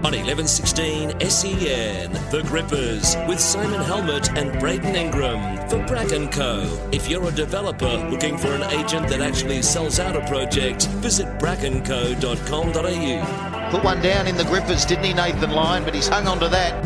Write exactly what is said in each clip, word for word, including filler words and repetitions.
On eleven sixteen S E N, The Grippers, with Simon Helmut and Braden Ingram for Brack and Co. If you're a developer looking for an agent that actually sells out a project, visit brack and co dot com dot a u. Put one down in The Grippers, didn't he, Nathan Lyon? But he's hung on to that.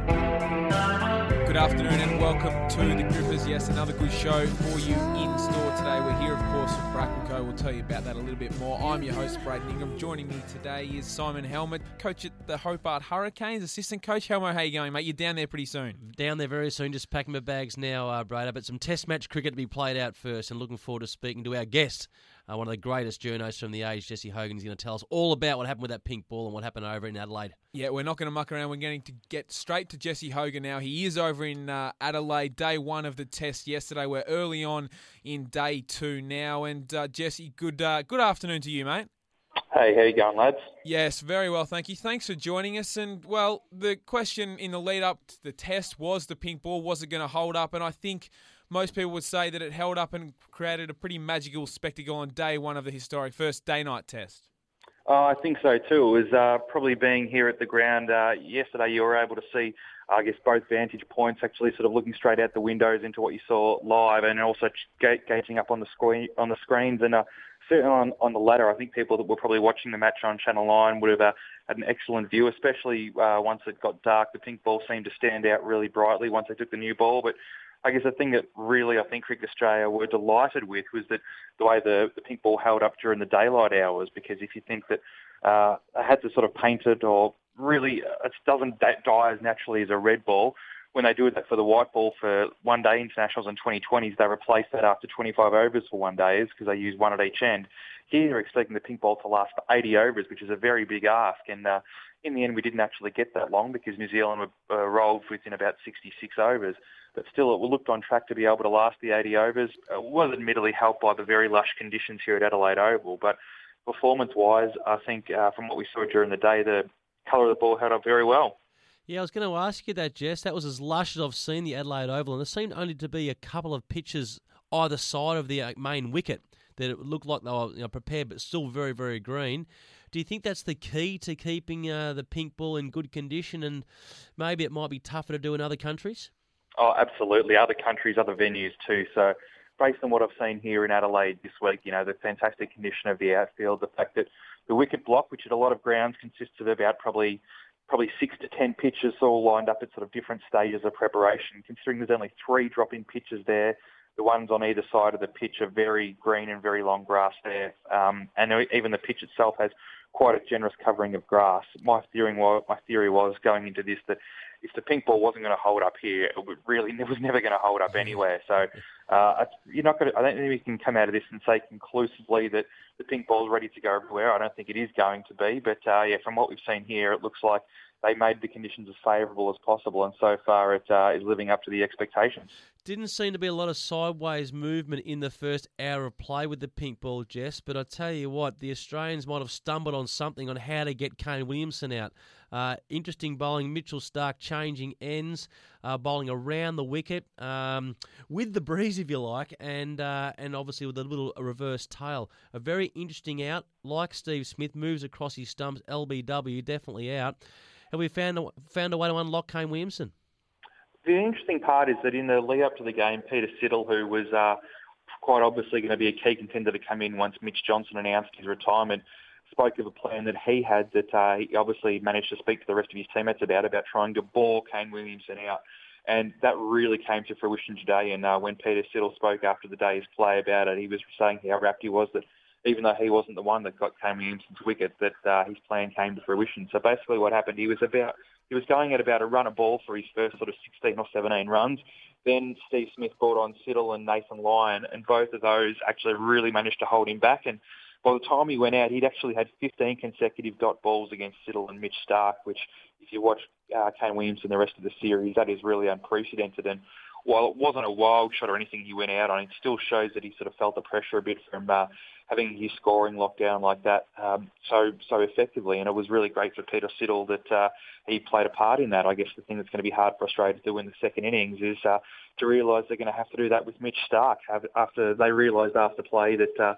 Good afternoon and welcome to The Grippers. Yes, another good show for you in store today. We're here, of course, with Brack and Co. We'll tell you about that a little bit more. I'm your host, Braden Ingram. Joining me today is Simon Helmut, coach at the Hobart Hurricanes, assistant coach. Helmo, how you going, mate? You're down there pretty soon. Down there very soon, just packing my bags now, uh, Brader. But some test match cricket to be played out first, and looking forward to speaking to our guest, uh, one of the greatest journos from the age, Jesse Hogan. He's going to tell us all about what happened with that pink ball and what happened over in Adelaide. Yeah, we're not going to muck around. We're going to get straight to Jesse Hogan now. He is over in uh, Adelaide, day one of the test yesterday. We're early on in day two now. And uh, Jesse, good uh, good afternoon to you, mate. Hey, how you going, lads? Yes, very well, thank you. Thanks for joining us. And, well, the question in the lead-up to the test was the pink ball. Was it going to hold up? And I think most people would say that it held up and created a pretty magical spectacle on day one of the historic first day-night test. Oh, I think so too. It was uh, probably being here at the ground uh, yesterday. You were able to see, I guess, both vantage points. Actually, sort of looking straight out the windows into what you saw live, and also ga- gauging up on the screen on the screens. And uh, certainly on, on the latter, I think people that were probably watching the match on Channel Nine would have uh, had an excellent view, especially uh, once it got dark. The pink ball seemed to stand out really brightly once they took the new ball, but I guess the thing that really I think Cricket Australia were delighted with was that the way the, the pink ball held up during the daylight hours, because if you think that uh, they had to sort of paint it, or really it doesn't die as naturally as a red ball, when they do that for the white ball for one-day internationals and twenty twenties, they replace that after twenty-five overs for one-days because they use one at each end. Here they're expecting the pink ball to last for eighty overs, which is a very big ask, and uh, in the end we didn't actually get that long because New Zealand were uh, rolled within about sixty-six overs. But still, it looked on track to be able to last the eighty overs. It was admittedly helped by the very lush conditions here at Adelaide Oval, but performance-wise, I think uh, from what we saw during the day, the colour of the ball held up very well. Yeah, I was going to ask you that, Jess. That was as lush as I've seen the Adelaide Oval, and there seemed only to be a couple of pitches either side of the main wicket that it looked like they were, you know, prepared, but still very, very green. Do you think that's the key to keeping uh, the pink ball in good condition, and maybe it might be tougher to do in other countries? Oh, absolutely. Other countries, other venues too. So based on what I've seen here in Adelaide this week, you know, the fantastic condition of the outfield, the fact that the wicket block, which at a lot of grounds consists of about probably probably six to ten pitches all lined up at sort of different stages of preparation, considering there's only three drop-in pitches there. The ones on either side of the pitch are very green and very long grass there. Um, and even the pitch itself has quite a generous covering of grass. My theory was, my theory was going into this that if the pink ball wasn't going to hold up here, it would really it was never going to hold up anywhere. So uh, you're not going to, I don't think we can come out of this and say conclusively that the pink ball is ready to go everywhere. I don't think it is going to be. But uh, yeah, from what we've seen here, it looks like they made the conditions as favourable as possible, and so far it uh, is living up to the expectations. Didn't seem to be a lot of sideways movement in the first hour of play with the pink ball, Jess, but I tell you what, the Australians might have stumbled on something on how to get Kane Williamson out. Uh, interesting bowling, Mitchell Starc changing ends, uh, bowling around the wicket, um, with the breeze, if you like, and uh, and obviously with a little reverse tail. A very interesting out, like Steve Smith, moves across his stumps, L B W, definitely out. Have we found a, found a way to unlock Kane Williamson? The interesting part is that in the lead up to the game, Peter Siddle, who was uh, quite obviously going to be a key contender to come in once Mitch Johnson announced his retirement, spoke of a plan that he had that uh, he obviously managed to speak to the rest of his teammates about, about trying to bore Kane Williamson out. And that really came to fruition today. And uh, when Peter Siddle spoke after the day's play about it, he was saying how rapt he was that even though he wasn't the one that got Kane Williamson's wicket, that uh, his plan came to fruition. So basically what happened, he was about he was going at about a run a ball for his first sort of sixteen or seventeen runs. Then Steve Smith brought on Siddle and Nathan Lyon, and both of those actually really managed to hold him back. And by the time he went out, he'd actually had fifteen consecutive dot balls against Siddle and Mitch Starc, which if you watch uh, Kane Williamson the rest of the series, that is really unprecedented. And while it wasn't a wild shot or anything he went out on, it still shows that he sort of felt the pressure a bit from uh, having his scoring locked down like that um, so so effectively. And it was really great for Peter Siddle that uh, he played a part in that. I guess the thing that's going to be hard for Australia to do in the second innings is uh, to realise they're going to have to do that with Mitch Starc after they realised after play that uh,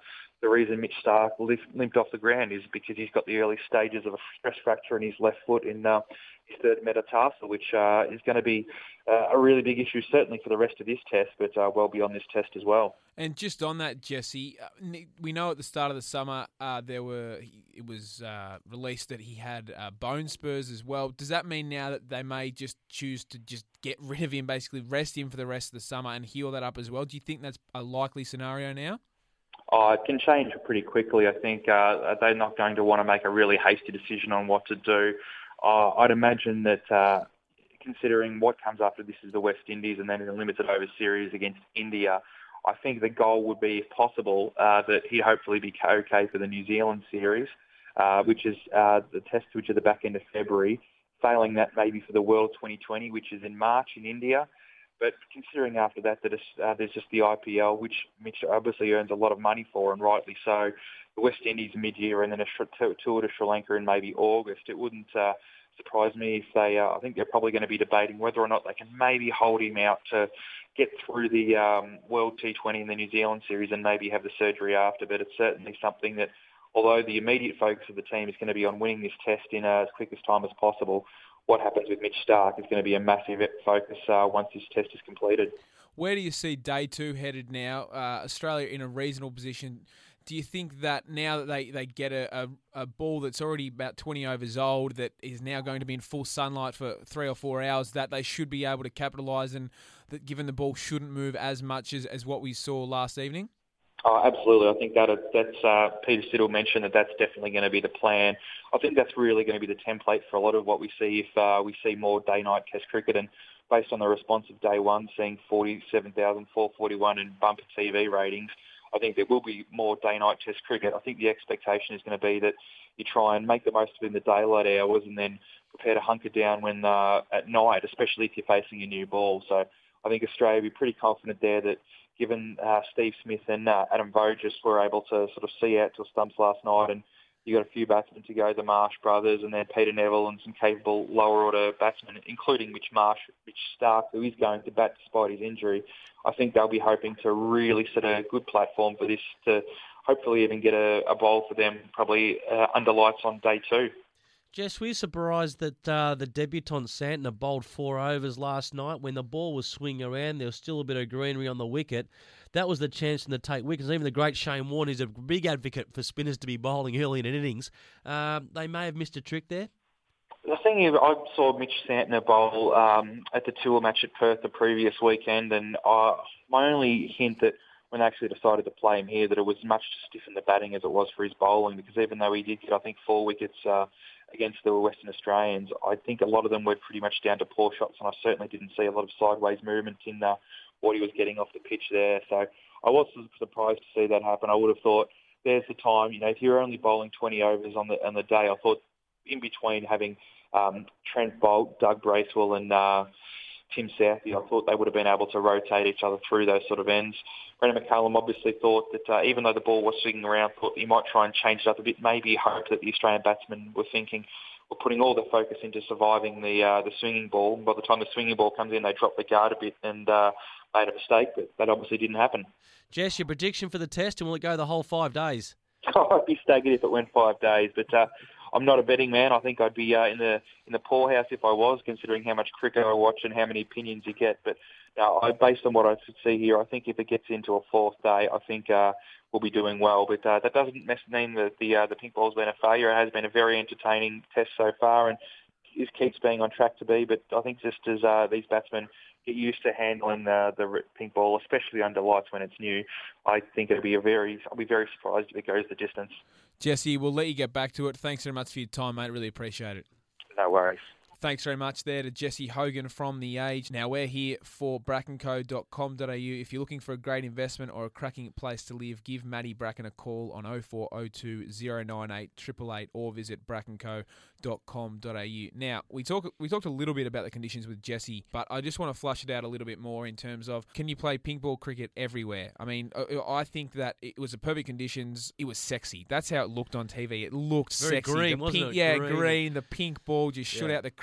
the reason Mitch Starc limped off the ground is because he's got the early stages of a stress fracture in his left foot in uh, his third metatarsal, which uh, is going to be uh, a really big issue, certainly for the rest of this test, but uh, well beyond this test as well. And just on that, Jesse, uh, we know at the start of the summer uh, there were it was uh, released that he had uh, bone spurs as well. Does that mean now that they may just choose to just get rid of him, basically rest him for the rest of the summer and heal that up as well? Do you think that's a likely scenario now? Oh, it can change pretty quickly. I think uh, they're not going to want to make a really hasty decision on what to do. Uh, I'd imagine that uh, considering what comes after this is the West Indies and then in a limited over series against India, I think the goal would be, if possible, uh, that he'd hopefully be okay for the New Zealand series, uh, which is uh, the test which is the back end of February. Failing that, maybe for the World twenty twenty, which is in March in India. But considering after that that uh, there's just the I P L, which Mitch obviously earns a lot of money for, and rightly so, the West Indies mid-year and then a tour to Sri Lanka in maybe August, it wouldn't uh, surprise me if they, uh, I think they're probably going to be debating whether or not they can maybe hold him out to get through the um, World T twenty and the New Zealand series and maybe have the surgery after. But it's certainly something that, although the immediate focus of the team is going to be on winning this test in uh, as quick as time as possible, what happens with Mitch Starc is going to be a massive focus uh, once this test is completed. Where do you see day two headed now? Uh, Australia in a reasonable position. Do you think that now that they, they get a, a, a ball that's already about twenty overs old, that is now going to be in full sunlight for three or four hours, that they should be able to capitalise, and that given the ball shouldn't move as much as, as what we saw last evening? Oh, absolutely. I think that that's uh, Peter Siddle mentioned that that's definitely going to be the plan. I think that's really going to be the template for a lot of what we see if uh, we see more day-night Test cricket. And based on the response of day one, seeing forty-seven thousand four hundred forty-one in bumper T V ratings, I think there will be more day-night Test cricket. I think the expectation is going to be that you try and make the most of it in the daylight hours and then prepare to hunker down when uh, at night, especially if you're facing a new ball. So I think Australia will be pretty confident there that given uh, Steve Smith and uh, Adam Voges were able to sort of see out till stumps last night, and you got a few batsmen to go, the Marsh brothers and then Peter Neville and some capable lower order batsmen, including Mitch Marsh, Mitch Starc, who is going to bat despite his injury. I think they'll be hoping to really set a good platform for this to hopefully even get a, a bowl for them probably uh, under lights on day two. Jess, were you surprised that uh, the debutant Santner bowled four overs last night when the ball was swinging around? There was still a bit of greenery on the wicket. That was the chance to take wickets. Even the great Shane Warne, who's a big advocate for spinners to be bowling early in an innings, uh, they may have missed a trick there. The thing is, I saw Mitch Santner bowl um, at the tour match at Perth the previous weekend, and uh, my only hint that when they actually decided to play him here, that it was much to stiffen the batting as it was for his bowling, because even though he did get, I think, four wickets uh, against the Western Australians, I think a lot of them were pretty much down to poor shots, and I certainly didn't see a lot of sideways movement in uh, what he was getting off the pitch there. So I was surprised to see that happen. I would have thought there's the time, you know, if you're only bowling twenty overs on the on the day, I thought in between having um, Trent Bolt, Doug Bracewell and uh, Tim Southey, I thought they would have been able to rotate each other through those sort of ends. Brendan McCullum obviously thought that uh, even though the ball was swinging around, thought he might try and change it up a bit, maybe hope that the Australian batsmen were thinking, we're putting all the focus into surviving the uh, the swinging ball. And by the time the swinging ball comes in, they drop the guard a bit and uh, made a mistake, but that obviously didn't happen. Jess, your prediction for the test, and will it go the whole five days? I'd be staggered if it went five days, but uh, I'm not a betting man. I think I'd be uh, in the in the poorhouse if I was, considering how much cricket I watch and how many opinions you get. But no, I, based on what I see here, I think if it gets into a fourth day, I think uh, we'll be doing well. But uh, that doesn't mean that the uh, the pink ball's been a failure. It has been a very entertaining test so far, and it keeps being on track to be. But I think just as uh, these batsmen get used to handling uh, the pink ball, especially under lights when it's new, I think it'll be a very. I'll be very surprised if it goes the distance. Jesse, we'll let you get back to it. Thanks very much for your time, mate. Really appreciate it. No worries. Thanks very much there to Jesse Hogan from The Age. Now, we're here for bracken co dot com dot a u. If you're looking for a great investment or a cracking place to live, give Matty Bracken a call on oh four oh two oh nine eight eight eight eight or visit bracken co dot com dot a u. Now, we talk, we talked a little bit about the conditions with Jesse, but I just want to flush it out a little bit more in terms of, can you play pink ball cricket everywhere? I mean, I think that it was the perfect conditions. It was sexy. That's how it looked on T V. It looked Very sexy. green, the wasn't pink, it? Yeah, green. green. The pink ball just shot Yeah. out the crease.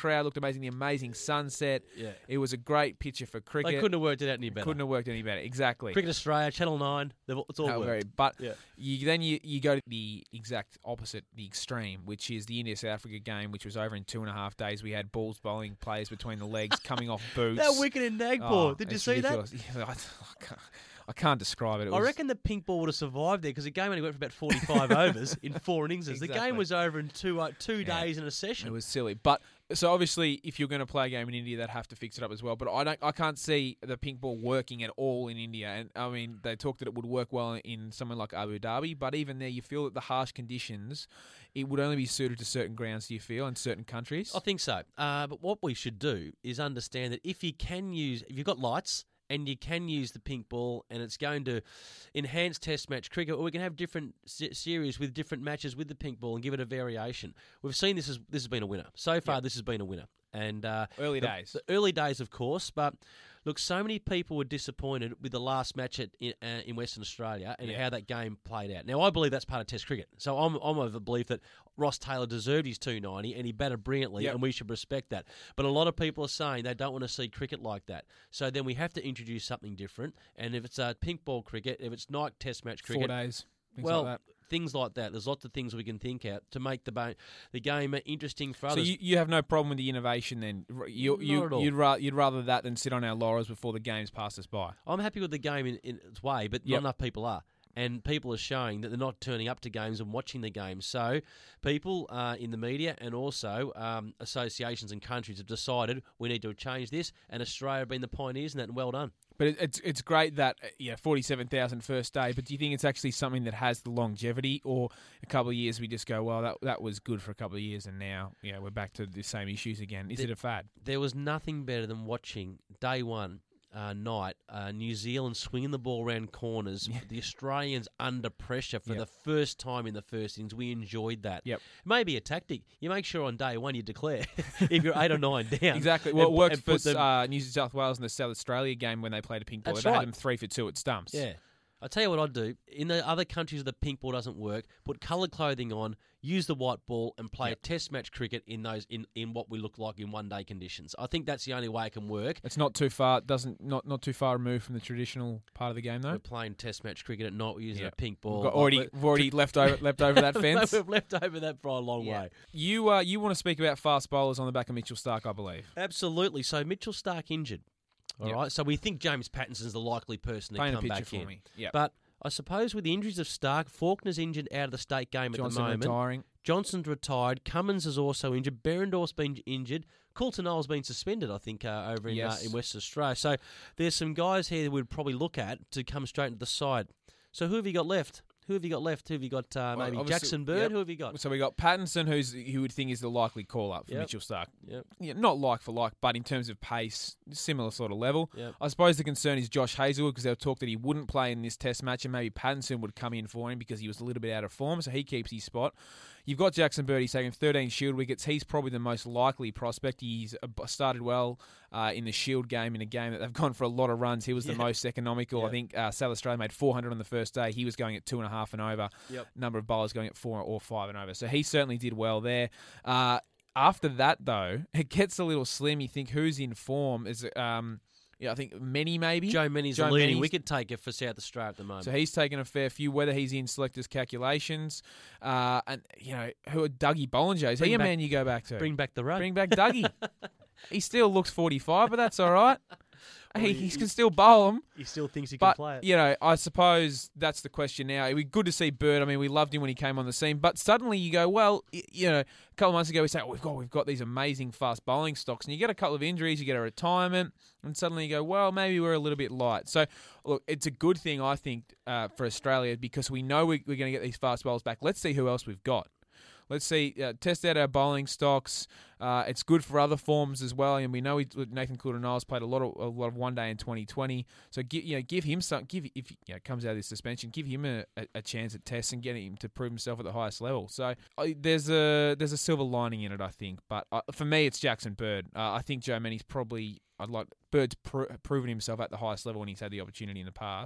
crowd looked amazing. The amazing sunset. Yeah. It was a great picture for cricket. They couldn't have worked it out any better. Couldn't have worked any better. Exactly. Cricket Australia, Channel nine, they've, it's all How worked. very, but Yeah. you, then you, you go to the exact opposite, the extreme, which is the India-South Africa game, which was over in two and a half days. We had balls bowling players between the legs coming off boots. That wicket in Nagpur, Oh, did you it's see ridiculous. Yeah, I, I, can't, I can't describe it. it that? I was, reckon the pink ball would have survived there because the game only went for about forty-five overs in four innings. The Exactly. game was over in two uh, two Yeah. days in a session. It was silly, but so obviously, if you're going to play a game in India, they'd have to fix it up as well. But I don't, I can't see the pink ball working at all in India. And I mean, they talked that it would work well in somewhere like Abu Dhabi, but even there, you feel that the harsh conditions, it would only be suited to certain grounds. Do you feel in certain countries? I think so. Uh, but what we should do is understand that if you can use, if you've got lights and you can use the pink ball and it's going to enhance Test match cricket, or we can have different se- series with different matches with the pink ball and give it a variation. We've seen this as this has been a winner so far. Yep. This has been a winner, and uh, Early the, days. the early days, of course, but. Look, so many people were disappointed with the last match at, in, uh, in Western Australia and Yeah. how that game played out. Now, I believe that's part of Test cricket. So I'm, I'm of the belief that Ross Taylor deserved his two ninety and he batted brilliantly, Yep. and we should respect that. But a lot of people are saying they don't want to see cricket like that. So then we have to introduce something different. And if it's uh, pink ball cricket, if it's Nike Test match cricket, Four days. Things well, like that. things like that. There's lots of things we can think out to make the ba- the game interesting for So others. you, you have no problem with the innovation then? You, Not you, at all. You'd, ra- you'd rather that than sit on our laurels before the game's passed us by? I'm happy with the game in, in its way, but Yep. not enough people are. And people are showing that they're not turning up to games and watching the games. So people uh, in the media and also um, associations and countries have decided we need to change this, and Australia have been the pioneers in that, and well done. But it, it's it's great that, uh, yeah, forty-seven thousand first day, but do you think it's actually something that has the longevity, or a couple of years we just go, well, that that was good for a couple of years and now, yeah, we're back to the same issues again? Is The- it a fad? There was nothing better than watching day one uh, night uh, New Zealand swinging the ball around corners, the Australians under pressure for Yep. the first time in the first innings. We enjoyed that. Yep. Maybe a tactic. You make sure on day one you declare if you're eight or nine down. Exactly. Well, and- it worked and for put them- uh, New South Wales in the South Australia game when they played a pink ball. That's They right. had them three for two at stumps. Yeah. I'll tell you what I'd do. In the other countries, the pink ball doesn't work. Put coloured clothing on, use the white ball, and play Yep. a test match cricket in those in, in what we look like in one day conditions. I think that's the only way it can work. It's not too far. Doesn't not not too far removed from the traditional part of the game though. We're playing test match cricket at night. We're using Yep. a pink ball. We've got already Like, we've already left over left over that fence. We've left over that for a long Yeah. way. You uh, you want to speak about fast bowlers on the back of Mitchell Stark, I believe. Absolutely. So Mitchell Stark injured. All right. Yep. So we think James Pattinson's the likely person to Paint a come picture back for in. me. Yeah. But I suppose with the injuries of Stark, Faulkner's injured out of the state game at Johnson the moment. retiring. Johnson's retired. Cummins is also injured. Berendorf's been injured. Coulter Noel's been suspended, I think, uh, over in Yes. uh, in Western Australia. So there's some guys here that we'd probably look at to come straight into the side. So who have you got left? Who have you got left? Who have you got? Uh, Well, maybe obviously- Jackson Bird. yep. Who have you got? So we got Pattinson, who's who would think is the likely call up for Yep. Mitchell Stark. Yep. Yeah, not like for like, but in terms of pace, similar sort of level. Yep. I suppose the concern is Josh Hazelwood, because there was talk that he wouldn't play in this Test match, and maybe Pattinson would come in for him because he was a little bit out of form, so he keeps his spot. You've got Jackson Bird. He's taken thirteen Shield wickets. He's probably the most likely prospect. He's uh, started well uh, in the Shield game, in a game that they've gone for a lot of runs. He was the Yeah. most economical. Yeah. I think uh, South Australia made four hundred on the first day. He was going at two and a half and over. Yep. Number of bowlers going at four or five and over. So he certainly did well there. Uh, after that, though, it gets a little slim. You think who's in form? Is it, um, yeah, I think many maybe. Joe Many's Joe the leading Manny's- wicket taker for South Australia at the moment. So he's taken a fair few. Whether he's in selectors' calculations, uh, and you know who are Dougie Bollinger? Is Bring he a back- man you go back to? Bring back the rug. Bring back Dougie. He still looks forty-five, but that's all right. He, he can still bowl him. He still thinks he can But, play it. you know, I suppose that's the question now. It'd be good to see Bird. I mean, we loved him when he came on the scene. But suddenly you go, well, y- you know, a couple of months ago we say, oh, we've got we've got these amazing fast bowling stocks. And you get a couple of injuries, you get a retirement, and suddenly you go, well, maybe we're a little bit light. So, look, it's a good thing, I think, uh, for Australia because we know we, we're going to get these fast bowlers back. Let's see who else we've got. Let's see, uh, test out our bowling stocks. Uh, it's good for other forms as well, and we know he, Nathan Coulter-Niles played a lot of a lot of one day in twenty twenty. So give you know give him some give if he you know, comes out of this suspension, give him a, a, a chance at tests and get him to prove himself at the highest level. So uh, there's a there's a silver lining in it, I think. But uh, for me, it's Jackson Bird. Uh, I think Joe Manny's probably I'd like Bird's pr- proven himself at the highest level when he's had the opportunity in the past.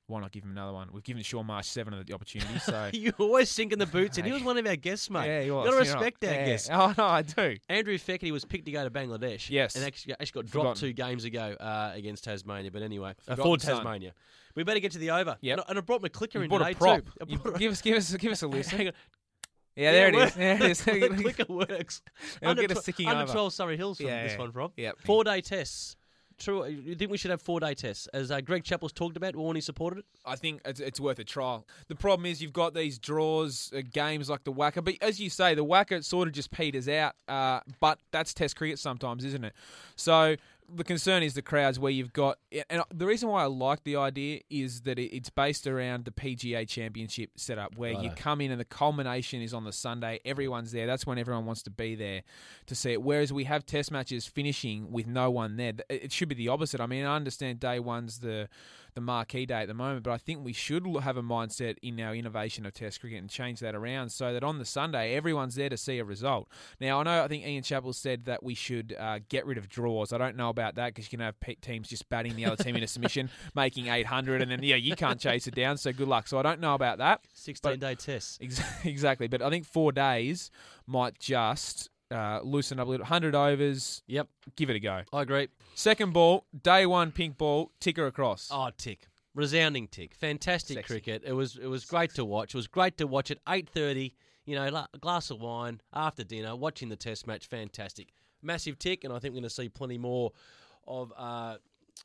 why not give him another one? We've given Sean Marsh seven of the opportunities. So You're always sinking the boots, and he was one of our guests, mate. yeah, he was. You've got to You know, respect our yeah. guests. Oh no, I do. Andrew Feckerty was picked to go to Bangladesh. Yes. And actually, actually got Forgotten. dropped two games ago uh, against Tasmania. But anyway, uh, Forgotten for son. Tasmania. We better get to the over. Yep. And, I, and I brought my clicker You in bought today a prop. too. I You- brought a- give us, give us, give us a listen. Hang on. Yeah, there Yeah, it is. There it is. the clicker works. It'll Under get us tw- ticking Under over. twelve Surrey Hills from Yeah, this yeah. one, from. Yep. Four-day tests. True. You think we should have four-day tests? As uh, Greg Chappell's talked about, Warney supported it. I think it's, it's worth a trial. The problem is you've got these draws, uh, games like the Wacker. But as you say, the Wacker sort of just peters out. Uh, but that's Test cricket sometimes, isn't it? So the concern is the crowds where you've got... And the reason why I like the idea is that it- it's based around the P G A Championship setup, where you Righto. come in and the culmination is on the Sunday. Everyone's there. That's when everyone wants to be there to see it. Whereas we have Test matches finishing with no one there. It it should be the opposite. I mean, I understand day one's the... the marquee day at the moment, but I think we should l- have a mindset in our innovation of Test cricket and change that around so that on the Sunday everyone's there to see a result. Now I know I think Ian Chappell said that we should uh, get rid of draws. I don't know about that because you can have pe- teams just batting the other team into submission, making eight hundred, and then yeah you can't chase it down. So good luck. So I don't know about that. sixteen-day tests. Ex- exactly, but I think four days might just uh, loosen up a little. one hundred overs. Yep, Give it a go. I agree. Second ball, day one, pink ball, ticker across. Oh, tick. Resounding tick. Fantastic Sexy. cricket. It was it was great to watch. It was great to watch at eight thirty, you know, la- a glass of wine after dinner, watching the test match. Fantastic. Massive tick, and I think we're going to see plenty more of uh,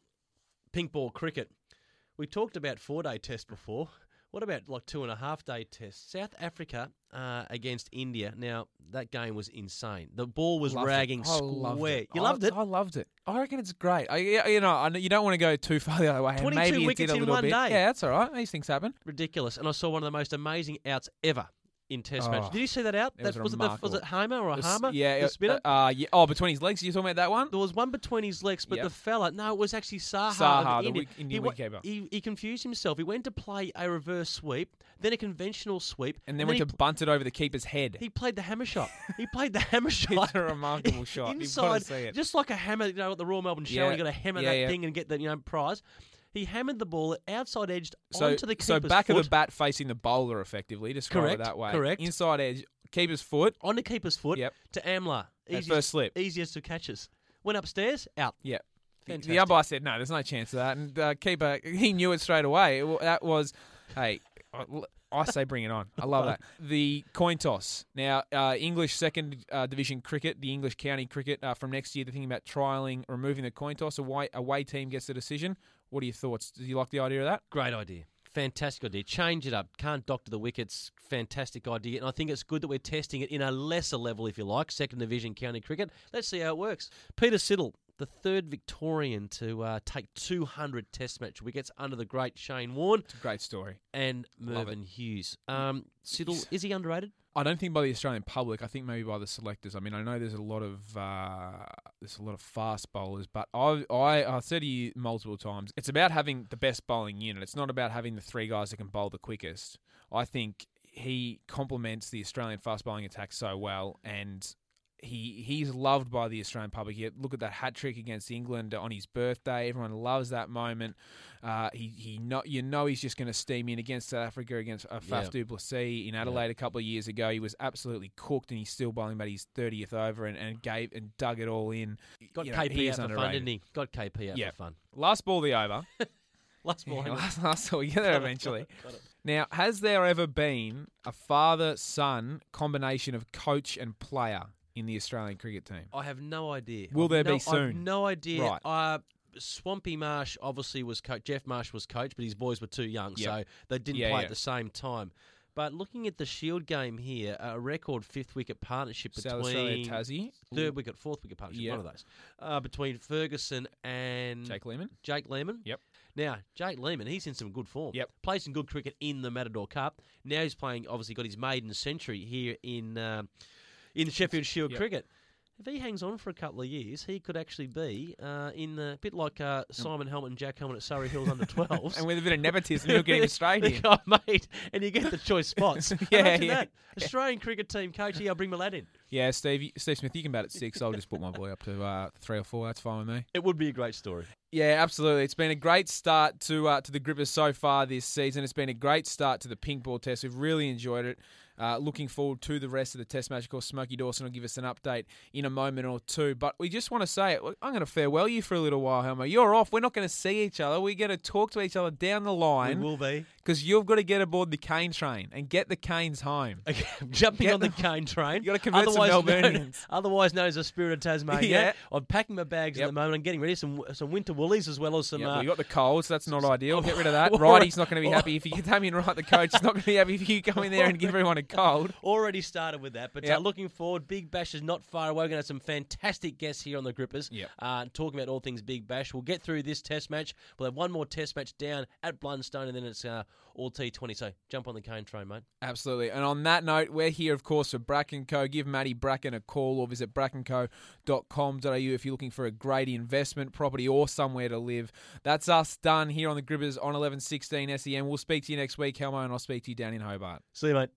pink ball cricket. We talked about four-day test before. What about like two and a half day tests? South Africa uh, against India. Now, that game was insane. The ball was Loved it. ragging I loved square. it. You I- loved it? I loved it. I reckon it's great. I, yeah, you know, I know you don't want to go too far the other way. and twenty-two maybe it wickets did a in little one bit. day. Yeah, that's all right. These things happen. Ridiculous. And I saw one of the most amazing outs ever in Test Oh, match. Did you see that out? it was That, was, it the, was remarkable. it Hamer or a The s- Harmer? Yeah, the it- spinner? Uh, yeah. Oh, between his legs. You talking about that one? There was one between his legs, but Yep. the fella, no, it was actually Saha. Saha, of the India. wick- Indian he, wa- wicketkeeper. he, he confused himself. He went to play a reverse sweep, then a conventional sweep, And then went to he, bunt it over the keeper's head. he played the hammer shot. He played the hammer shot. It's a remarkable shot. You've got Inside, to see it. just like a hammer, you know, at the Royal Melbourne Show, Yeah. you got to hammer Yeah, that yeah. thing and get the you know prize. He hammered the ball outside edged So, onto the keeper's so back foot. of the bat facing the bowler, effectively. Describe Correct, it that way. correct. Inside edge, keeper's foot. on the keeper's foot Yep. to Amla. At first slip. Easiest of catches. Went upstairs, out. Yeah. The- Fantastic. The umpire said, no, there's no chance of that. And uh, keeper, he knew it straight away. It, wa- that was, hey, I- I say bring it on. I love that. The coin toss. Now, uh, English second uh, division cricket, the English county cricket uh, from next year, they're thinking about trialling, removing the coin toss. Away, away team gets the decision. What are your thoughts? Do you like the idea of that? Great idea. Fantastic idea. Change it up. Can't doctor the wickets. Fantastic idea. And I think it's good that we're testing it in a lesser level, if you like, second division county cricket. Let's see how it works. Peter Siddle, the third Victorian to uh, take two hundred test match wickets under the great Shane Warne It's a great story. and Love Mervyn Hughes. Um, Siddle, is he underrated? I don't think by the Australian public. I think maybe by the selectors. I mean, I know there's a lot of uh, there's a lot of fast bowlers, but I I I said to you multiple times, it's about having the best bowling unit. It's not about having the three guys that can bowl the quickest. I think he complements the Australian fast bowling attack so well, and he he's loved by the Australian public. You look at that hat trick against England on his birthday. Everyone loves that moment. Uh, he he know, you know he's just going to steam in against South Africa against uh, Faf Yeah. du Plessis in Adelaide a couple of years ago. He was absolutely cooked, and he's still bowling about his thirtieth over and, and gave and dug it all in. Got You know, K P he out is for fun, underrated. didn't he? Got K P out Yeah. for fun. Last ball, the over. Last ball. Yeah, hang on. last, last ball, we get there eventually. Got it. Now, has there ever been a father-son combination of coach and player in the Australian cricket team? I have no idea. Will I've there no, be soon? I've no idea. Right. Uh, Swampy Marsh obviously was coach. Jeff Marsh was coach, but his boys were too young, Yep. so they didn't Yeah, play yeah. at the same time. But looking at the Shield game here, a record fifth wicket partnership South Australia, between Tassie, third wicket, fourth wicket partnership, Yeah. one of those, uh, between Ferguson and Jake Lehman. Jake Lehman. Yep. Now, Jake Lehman, he's in some good form. Yep. Plays some good cricket in the Matador Cup. Now he's playing, obviously got his maiden century here in um, in Sheffield Shield Yep. cricket. if he hangs on for a couple of years, he could actually be uh, in the bit like uh, Simon Helmet and Jack Helmet at Surrey Hills under twelves. And with a bit of nepotism, you'll get him straight in. Oh, mate, and you get the choice spots. Yeah, Imagine yeah. that. Australian cricket team coach, here, I'll bring my lad in. Yeah, Steve, Steve Smith, you can bat at six. I'll just put my boy up to uh, three or four. That's fine with me. It would be a great story. Yeah, absolutely. It's been a great start to uh, to the Grippers so far this season. It's been a great start to the pink ball test. We've really enjoyed it. Uh, looking forward to the rest of the test match. Of course, Smokey Dawson will give us an update in a moment or two. But we just want to say, I'm going to farewell you for a little while, Helmo. You're off. We're not going to see each other. We're going to talk to each other down the line. We will be. Because you've got to get aboard the Cane train and get the Canes home. Okay, jumping Get on the them- Cane train. You got to convert some otherwise Melburnians. known, otherwise known as the Spirit of Tasmania. Yeah. I'm packing my bags Yep. at the moment. I'm getting ready some some winter woolies as well as some. Yeah, uh, well, you got the Coles. That's not ideal. Get rid of that. Or- Righty's not going to be or- happy if you get Damien Wright, the coach. He's not going to be happy if you go in there and give everyone a cold. Already started with that, but Yep. uh, looking forward. Big Bash is not far away. We're going to have some fantastic guests here on the Grippers, Yep. uh, talking about all things Big Bash. We'll get through this test match. We'll have one more test match down at Blundstone, and then it's uh, all T twenty. So jump on the Cane train, mate. Absolutely. And on that note, we're here, of course, for Bracken Co. Give Matty Bracken a call or visit bracken co dot com dot a u if you're looking for a great investment property or somewhere to live. That's us done here on the Grippers on eleven sixteen S E N. We'll speak to you next week, Helmo, and I'll speak to you down in Hobart. See you, mate.